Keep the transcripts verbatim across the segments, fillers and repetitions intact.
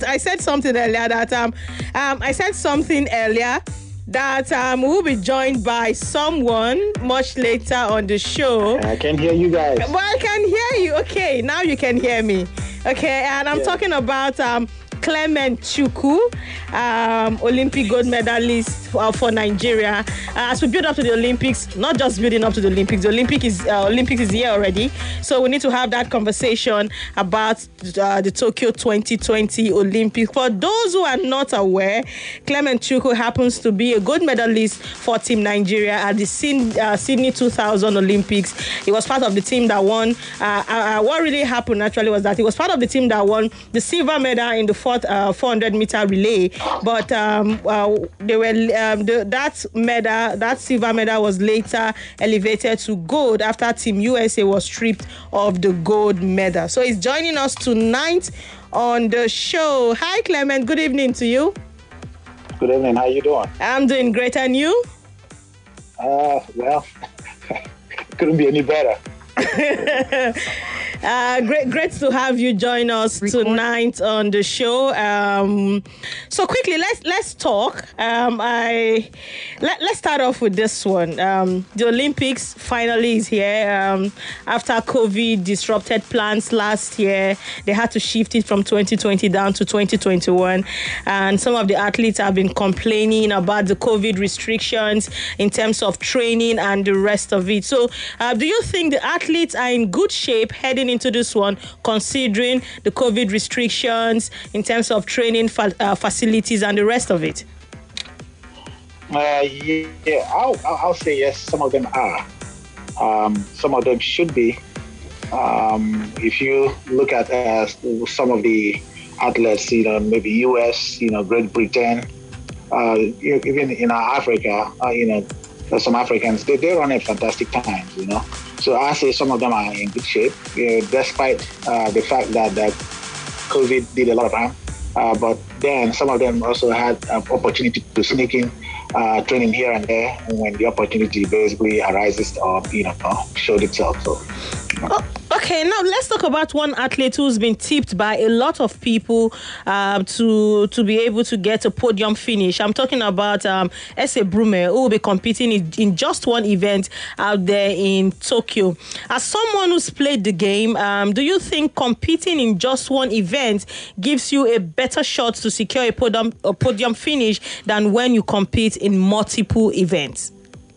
I said something earlier that um, um, I said something earlier that um, we'll be joined by someone much later on the show. I can hear you guys. Well, I can hear you. Okay, now you can hear me. Okay, and I'm yeah. talking about um, Clement Chukwu, um, Olympic gold medalist for, for Nigeria. Uh, as we build up to the Olympics, not just building up to the Olympics, the Olympic is, uh, Olympics is here already. So we need to have that conversation about uh, the Tokyo twenty twenty Olympics. For those who are not aware, Clement Chukwu happens to be a gold medalist for Team Nigeria at the Sydney two thousand Olympics. He was part of the team that won. Uh, uh, what really happened actually was that he was part of the team that won the silver medal in the fourth uh, four hundred meter relay. But um, uh, they were um, the, that medal, that silver medal, was later elevated to gold after Team U S A was stripped of the gold medal. So he's joining us tonight on the show. Hi, Clement. Good evening to you. Good evening. How you doing? I'm doing great. And you? Uh, well, couldn't be any better. Uh, great, great to have you join us Record. tonight on the show. Um, so quickly, let's let's talk. Um, I let, let's start off with this one. Um, the Olympics finally is here. Um, after COVID disrupted plans last year, they had to shift it from twenty twenty down to twenty twenty-one, and some of the athletes have been complaining about the COVID restrictions in terms of training and the rest of it. So, uh, do you think the athletes are in good shape heading into this one, considering the COVID restrictions in terms of training fa- uh, facilities and the rest of it? Uh, yeah, I'll, I'll say yes. Some of them are. Um, some of them should be. Um, if you look at uh, some of the athletes, you know, maybe U S, you know, Great Britain, uh, even in Africa, uh, you know, some Africans, they, they run a fantastic time, you know. So I say some of them are in good shape, uh, despite uh, the fact that, that COVID did a lot of harm. Uh, but then some of them also had an opportunity to sneak in uh, training here and there when the opportunity basically arises or, you know, showed itself. So, you know. Oh, okay, now let's talk about one athlete who's been tipped by a lot of people uh, to to be able to get a podium finish. I'm talking about um, Ese Brume, who will be competing in, in just one event out there in Tokyo. As someone who's played the game, um, do you think competing in just one event gives you a better shot to secure a podium, a podium finish than when you compete in multiple events?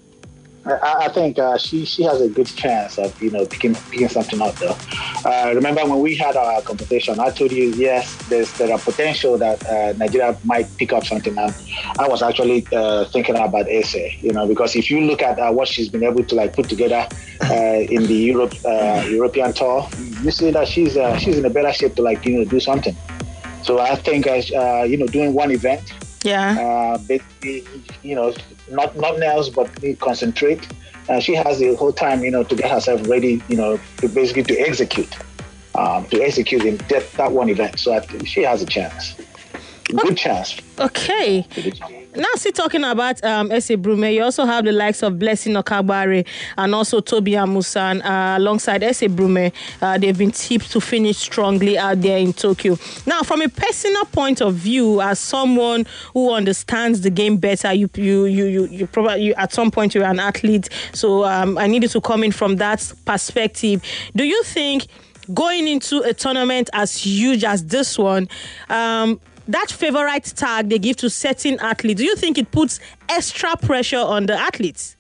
I, I think uh, she she has a good chance of, you know, picking picking something up though. Uh, remember when we had our competition, I told you, yes, there's there are potential that uh, Nigeria might pick up something. And I was actually uh, thinking about Ese, you know, because if you look at uh, what she's been able to like put together uh, in the Europe uh, European tour, you see that she's uh, she's in a better shape to like, you know, do something. So I think uh, you know, doing one event. Yeah. Uh, basically, you know, not nothing else but concentrate. Uh, she has the whole time, you know, to get herself ready, you know, to basically to execute, um, to execute in that, that one event. So I think she has a chance, good chance. Okay. Now, see, talking about um, Ese Brume, you also have the likes of Blessing Okagbare and also Tobi Amusan uh, alongside Ese Brume. Uh, they've been tipped to finish strongly out there in Tokyo. Now, from a personal point of view, as someone who understands the game better, you you you you, you probably you, at some point you're an athlete, so um, I needed to come in from that perspective. Do you think going into a tournament as huge as this one, um, that favorite tag they give to certain athletes, do you think it puts extra pressure on the athletes?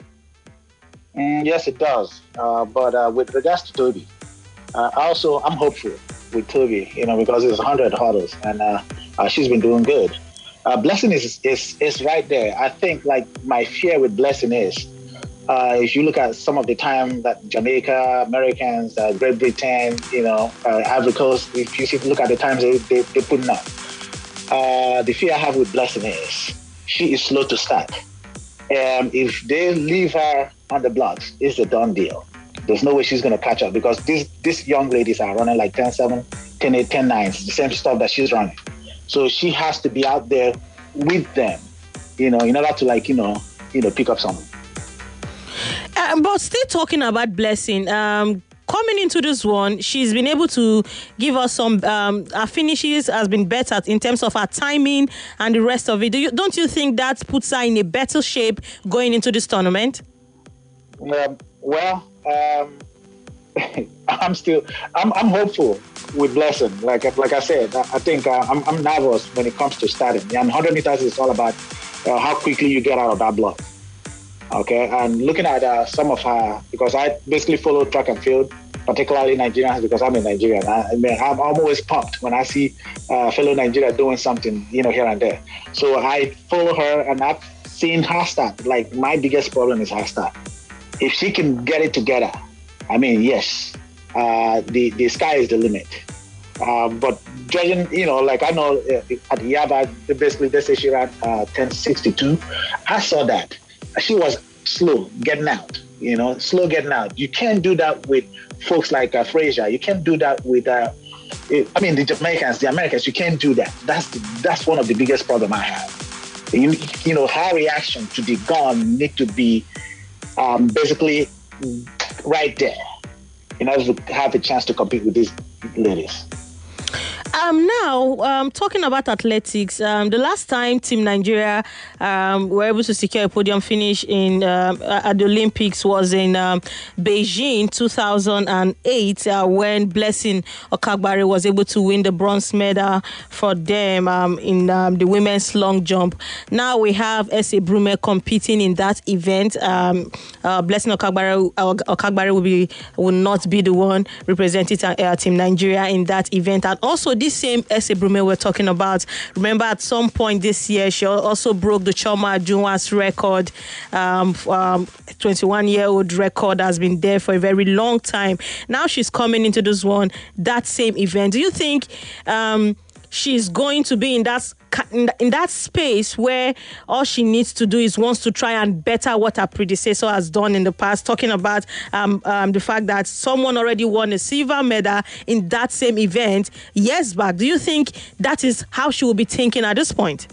Mm, yes, it does. Uh, but uh, with regards to Tobi, uh, also I'm hopeful with Tobi, you know, because it's one hundred hurdles and uh, uh, she's been doing good. Uh, Blessing is, is is right there. I think like my fear with Blessing is, uh, if you look at some of the time that Jamaica, Americans, uh, Great Britain, you know, uh, Ivory Coast, if you see, look at the times they, they, they put up. Uh, the fear I have with Blessing is she is slow to start. Um, if they leave her on the blocks, it's a done deal. There's no way she's going to catch up because these these young ladies are running like ten seven, ten eight, ten nine, the same stuff that she's running. So she has to be out there with them, you know, in order to like, you know, you know, pick up something. Uh, but still talking about Blessing, um, coming into this one, she's been able to give us some. Um, her finishes has been better in terms of her timing and the rest of it. Do you, don't you think that puts her in a better shape going into this tournament? Um, well, um, I'm still, I'm, I'm hopeful with Blessing. Like, like I said, I, I think uh, I'm, I'm nervous when it comes to starting. And one hundred meters is all about uh, how quickly you get out of that block. Okay, and looking at uh, some of her, because I basically follow track and field, particularly Nigerians, because I'm in Nigeria. I, I mean, I'm always pumped when I see uh, fellow Nigeria doing something, you know, here and there. So I follow her, and I've seen her start. Like, my biggest problem is her start. If she can get it together, I mean, yes, uh, the, the sky is the limit. Um, but judging, you know, like I know uh, at Yaba, basically they say she ran uh, ten sixty-two. I saw that. She was slow getting out, you know, slow getting out. You can't do that with folks like uh, Frazier. You can't do that with, uh, I mean, the Jamaicans, the Americans. You can't do that. That's the, that's one of the biggest problems I have. You, you know, her reaction to the gun need to be um, basically right there in order to have a chance to compete with these ladies. Um, now, um, talking about athletics, um, the last time Team Nigeria um, were able to secure a podium finish in um, at the Olympics was in um, Beijing two thousand eight, uh, when Blessing Okagbare was able to win the bronze medal for them um, in um, the women's long jump. Now we have S A Brume competing in that event. Um, uh, Blessing Okagbare, uh, Okagbare will be will not be the one representing uh, Team Nigeria in that event, and also this same S A Brume we're talking about, remember at some point this year, she also broke the Choma Ajunwa's record. Um, um, twenty-one-year-old record has been there for a very long time. Now she's coming into this one, that same event. Do you think um, she's going to be in that in that space where all she needs to do is wants to try and better what her predecessor has done in the past, talking about um, um, the fact that someone already won a silver medal in that same event years back? Do you think that is how she will be thinking at this point?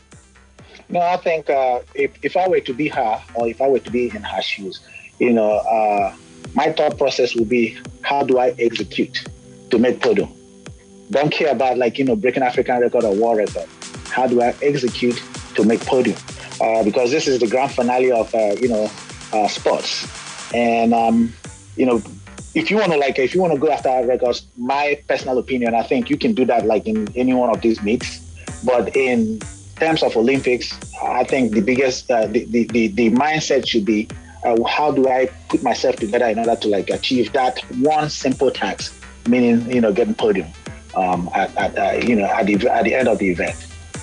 No, I think uh, if, if I were to be her, or if I were to be in her shoes, you know, uh, my thought process would be, how do I execute to make podium? Don't care about, like, you know, breaking African record or world record. How do I execute to make podium? Uh, because this is the grand finale of, uh, you know, uh, sports. And, um, you know, if you want to, like, if you want to go after records, my personal opinion, I think you can do that, like, in any one of these meets. But in terms of Olympics, I think the biggest, uh, the, the, the, the mindset should be, uh, how do I put myself together in order to, like, achieve that one simple task, meaning, you know, getting podium um, at, at uh, you know, at the, at the end of the event.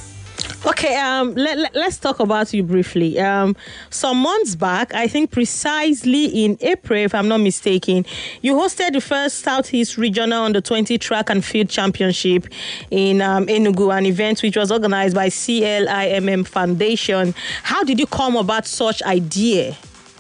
Okay, um, let, let, let's talk about you briefly. Um, some months back, I think precisely in April, if I'm not mistaken, you hosted the first Southeast Regional Under twenty Track and Field Championship in um, Enugu, an event which was organized by C L I M M Foundation. How did you come about such idea?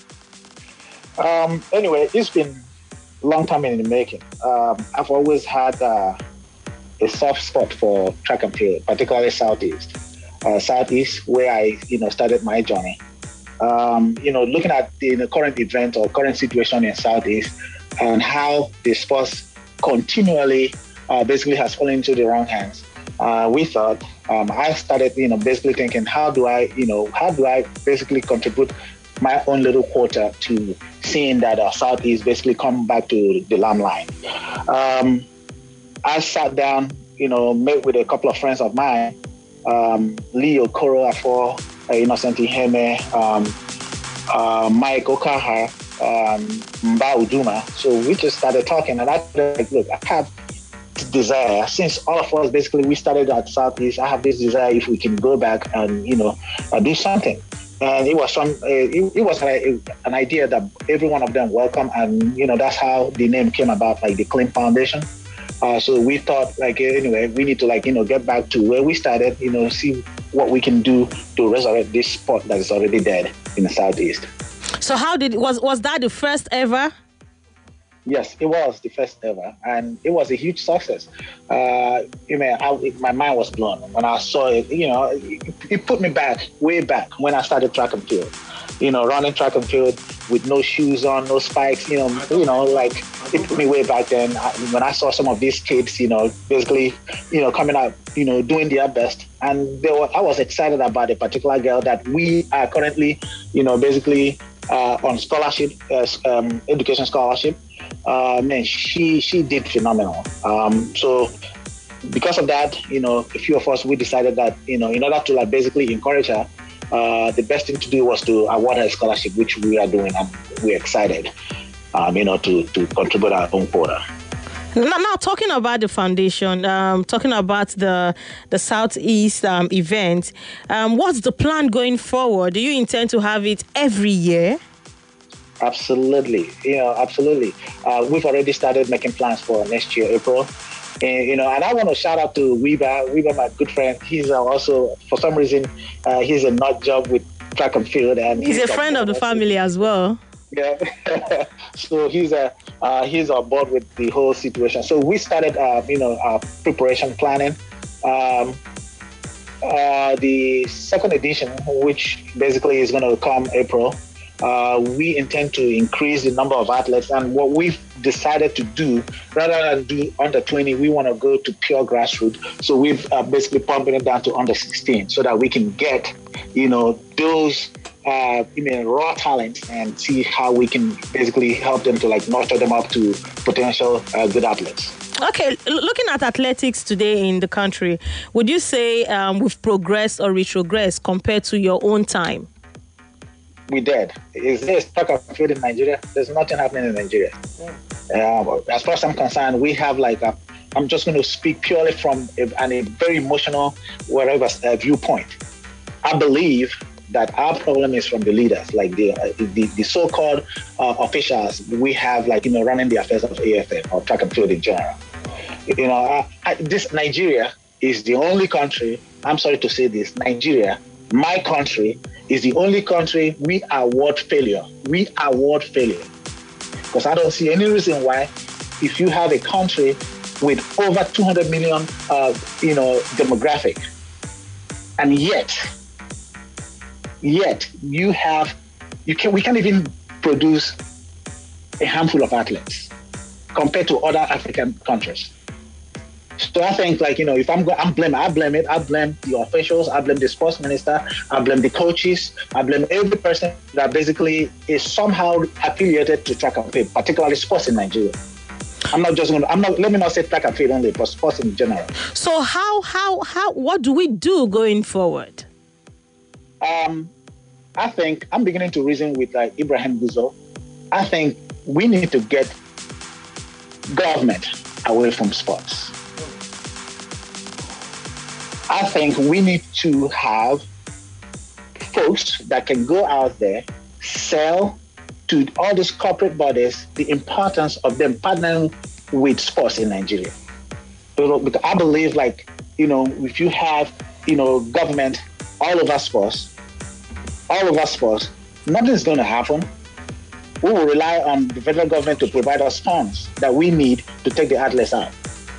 Um, anyway, it's been a long time in the making. Um, I've always had uh, a soft spot for track and field, particularly Southeast. Uh, Southeast, where I, you know, started my journey. Um, you know, looking at the, the current event or current situation in Southeast and how the sports continually uh, basically has fallen into the wrong hands, uh, we thought, um, I started, you know, basically thinking, how do I, you know, how do I basically contribute my own little quota to seeing that uh, Southeast basically come back to the limelight. Um, I sat down, you know, met with a couple of friends of mine, um, Leo Koro Afo, uh, Innocent Iheme, um, uh, Mike Okaha, um, Mba Uduma. So we just started talking, and I said, like, look, I have this desire, since all of us basically we started at Southeast, I have this desire if we can go back and, you know, uh, do something. And it was some, uh, it, it was a, an idea that every one of them welcome, and, you know, that's how the name came about, like the Clean Foundation. Uh, so we thought, like, anyway, we need to, like, you know, get back to where we started, you know, see what we can do to resurrect this sport that is already dead in the Southeast. So how did, was, was that the first ever? Yes, it was the first ever, and it was a huge success. Uh, you know, I, it, my mind was blown when I saw it. You know, it, it put me back, way back when I started track and field. You know, running track and field, with no shoes on, no spikes. You know, you know, like it took me way back then I, when I saw some of these kids, you know, basically, you know, coming out, you know, doing their best. And they were, I was excited about a particular girl that we are currently, you know, basically uh, on scholarship, uh, um, education scholarship. Uh, man, she she did phenomenal. Um, so because of that, you know, a few of us, we decided that, you know, in order to like basically encourage her, uh, the best thing to do was to award her a scholarship, which we are doing, and we're excited, um, you know, to, to contribute our own quota. Now, now talking about the foundation, um, talking about the the Southeast um, event, um, what's the plan going forward? Do you intend to have it every year? Absolutely, you know, absolutely. Uh, we've already started making plans for next year, April. And, you know, and I want to shout out to Weber. Weber, my good friend. He's uh, also, for some reason, uh, he's a nut job with track and field, and he's, he's a friend of the family as well. Yeah, so he's a uh, uh, he's on board with the whole situation. So we started, uh, you know, our preparation planning. Um, uh, the second edition, which basically is going to come April. Uh, we intend to increase the number of athletes, and what we've decided to do, rather than do under twenty, we want to go to pure grassroots. So we've uh, basically pumping it down to under sixteen, so that we can get, you know, those uh, you know, raw talent and see how we can basically help them to like nurture them up to potential uh, good athletes. Okay, looking at athletics today in the country, would you say um, we've progressed or retrogressed compared to your own time? We did. Is there track and field in Nigeria? There's nothing happening in Nigeria. Uh, as far as I'm concerned, we have like a, I'm just going to speak purely from a, an, a very emotional, whatever uh, viewpoint. I believe that our problem is from the leaders, like the uh, the, the so-called uh, officials we have, like, you know, running the affairs of A F N or track and field in general. You know, uh, I, this Nigeria is the only country, I'm sorry to say this, Nigeria, my country, is the only country we award failure. We award failure. Because I don't see any reason why, if you have a country with over two hundred million, uh, you know, demographic, and yet, yet you have, you can, we can't even produce a handful of athletes compared to other African countries. So I think, like, you know, if I'm going, I'm blame, I blame it. I blame the officials. I blame the sports minister. I blame the coaches. I blame every person that basically is somehow affiliated to track and field, particularly sports in Nigeria. I'm not just going to, I'm not, let me not say track and field only, but sports in general. So how, how, how, what do we do going forward? Um, I think I'm beginning to reason with like Ibrahim Guzo. I think we need to get government away from sports. I think we need to have folks that can go out there, sell to all these corporate bodies the importance of them partnering with sports in Nigeria. Because I believe, like, you know, if you have, you know, government all over sports, all over sports, nothing's going to happen. We will rely on the federal government to provide us funds that we need to take the athletes out.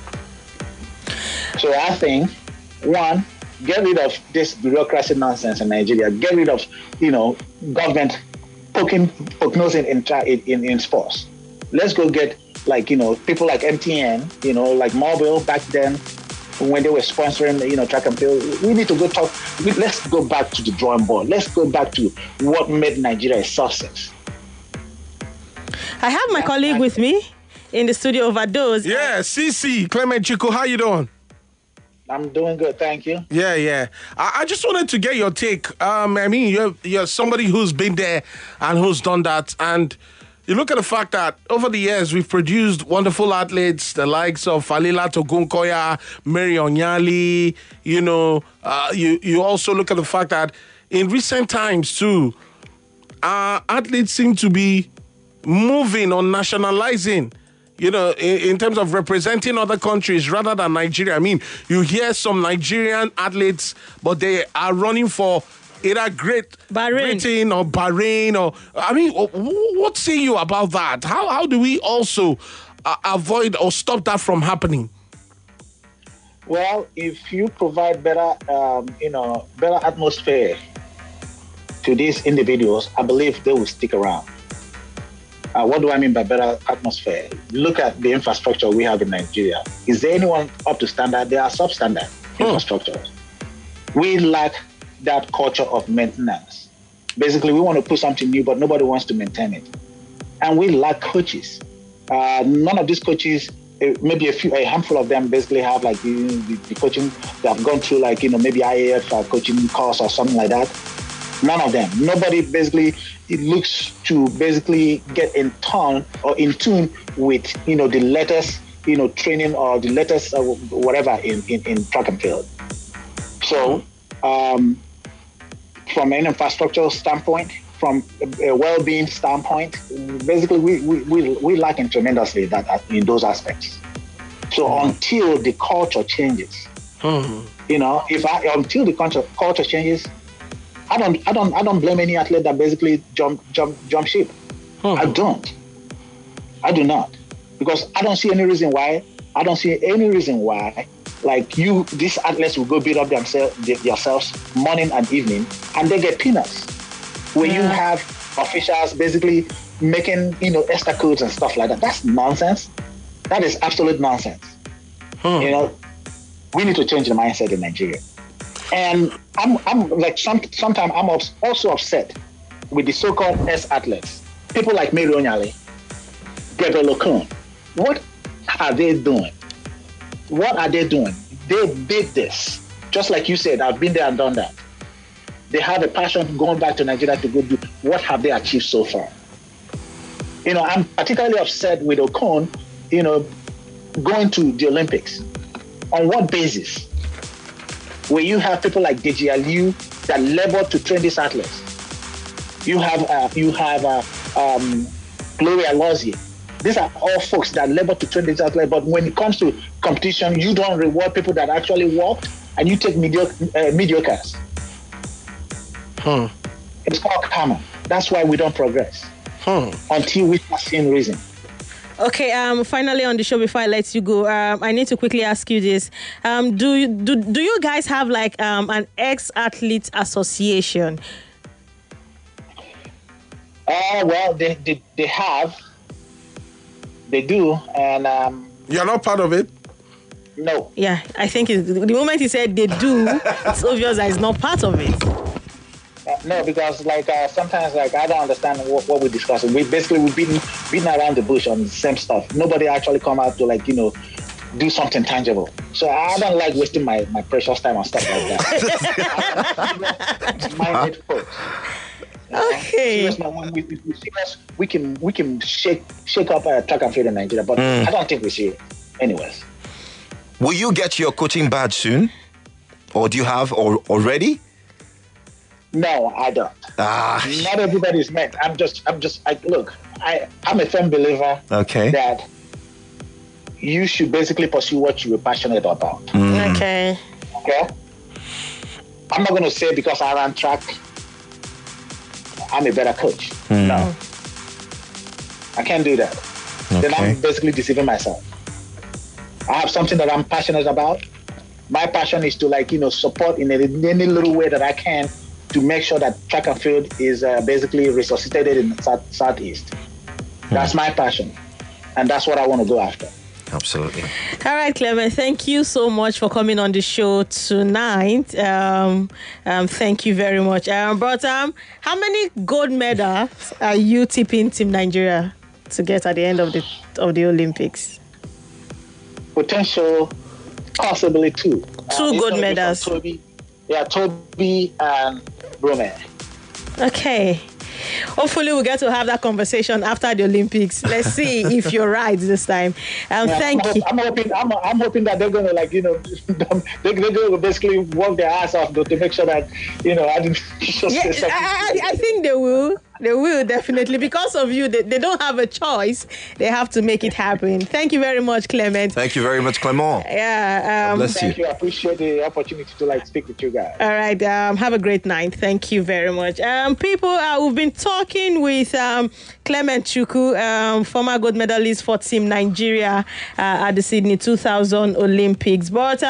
So I think, one, get rid of this bureaucracy nonsense in Nigeria. Get rid of, you know, government poking, poking nose in, in, in, in sports. Let's go get, like, you know, people like M T N, you know, like Mobile back then when they were sponsoring, you know, track and field. We need to go talk. Let's go back to the drawing board. Let's go back to what made Nigeria a success. I have my colleague with me in the studio, Overdose. Yeah, C C, Clement Chukwu, how you doing? I'm doing good, thank you. Yeah, yeah. I, I just wanted to get your take. Um, I mean, you're you're somebody who's been there and who's done that, and you look at the fact that over the years we've produced wonderful athletes, the likes of Falila Togunkoya, Mary Onyali. You know, uh, you you also look at the fact that in recent times too, uh, athletes seem to be moving on nationalizing. You know, in, in terms of representing other countries rather than Nigeria. I mean, you hear some Nigerian athletes, but they are running for either Great Bahrain. Britain or Bahrain. Or I mean, what say you about that? How how do we also uh, avoid or stop that from happening? Well, if you provide better, um, you know, better atmosphere to these individuals, I believe they will stick around. Uh, what do I mean by better atmosphere? Look at the infrastructure we have in Nigeria. Is there anyone up to standard? There are substandard Hmm. infrastructures. We lack that culture of maintenance. Basically, we want to put something new, but nobody wants to maintain it. And we lack coaches. Uh, none of these coaches, uh, maybe a few, a handful of them basically have like the, the, the coaching, they have gone through like, you know, maybe I A F uh, coaching course or something like that. None of them. Nobody basically it looks to basically get in tune or in tune with, you know, the latest, you know, training or the latest uh, whatever in, in, in track and field. So, um, from an infrastructure standpoint, from a well-being standpoint, basically we we we, we lacking tremendously that in those aspects. So mm-hmm. until the culture changes, mm-hmm. you know, if I until the culture culture changes, I don't I don't I don't blame any athlete that basically jump jump jump ship. Mm-hmm. I don't. I do not, because I don't see any reason why. I don't see any reason why. Like you, these athletes will go beat up themselves, themselves morning and evening, and they get peanuts. When yeah. you have officials basically making, you know, extra codes and stuff like that, that's nonsense. That is absolute nonsense. Hmm. You know, we need to change the mindset in Nigeria. And I'm, I'm like, some, sometimes I'm also upset with the so-called ex-athletes, people like Mary Onyale, Gabriel Okon. What are they doing? What are they doing? They did this. Just like you said, I've been there and done that. They have a passion going back to Nigeria to go do. What have they achieved so far? You know, I'm particularly upset with Okon, you know, going to the Olympics. On what basis? Where you have people like Deji Aliu that labor to train these athletes. You have uh, you have uh, um, Gloria Lozier. These are all folks that labor to train these athletes, but when it comes to competition, you don't reward people that actually worked, and you take mediocre, uh, mediocres. Hmm. It's called karma. That's why we don't progress hmm. until we start seeing reason. Okay. Um. Finally, on the show, before I let you go, um, I need to quickly ask you this: um, do you, do do you guys have like um an ex-athlete association? Uh, well, they they, they have. They do, and um, you're not part of it. No. Yeah, I think it's, the moment he said they do, it's obvious that it's not part of it. Uh, no, because like uh, sometimes like I don't understand what, what we're discussing. We basically we've been beating around the bush on the same stuff. Nobody actually come out to like you know do something tangible. So I don't like wasting my, my precious time on stuff like that. Minded folks. Okay. Seriously, when we, we, we, serious, we can we can shake shake up uh, track and field in Nigeria, but mm. I don't think we see it. Anyways, will you get your coaching badge soon, or do you have or already? No, I don't. Ah. Not everybody's meant. I'm just I'm just I look. I I'm a firm believer. Okay. That you should basically pursue what you're passionate about. Mm. Okay. Okay. I'm not going to say because I ran track, I'm a better coach. Mm. No. I can't do that. Okay. Then I'm basically deceiving myself. I have something that I'm passionate about. My passion is to like, you know, support in any, in any little way that I can to make sure that track and field is uh, basically resuscitated in the south, Southeast. Mm. That's my passion. And that's what I want to go after. Absolutely. All right, Clement, thank you so much for coming on the show tonight. Um, um, thank you very much. Um, but um, how many gold medals are you tipping Team Nigeria to get at the end of the of the Olympics? Potential, possibly two. Two uh, gold medals. Toby, yeah, Toby and Brome. Okay. Hopefully we'll get to have that conversation after the Olympics. Let's see if you're right this time. Um, yeah, thank I'm, you. I'm hoping, I'm, I'm hoping that they're going to like, you know, they're, they're going to basically work their ass off to make sure that, you know, I didn't. Yeah, I, I, I think they will. They will definitely. Because of you, they, they don't have a choice. They have to make it happen. Thank you very much, Clement. Thank you very much, Clement. Yeah. Um, bless thank you. you. I appreciate the opportunity to like speak with you guys. All right. Um, have a great night. Thank you very much. Um, people, uh, we've been talking with um, Clement Chukwu, um, former gold medalist for Team Nigeria uh, at the Sydney two thousand Olympics. But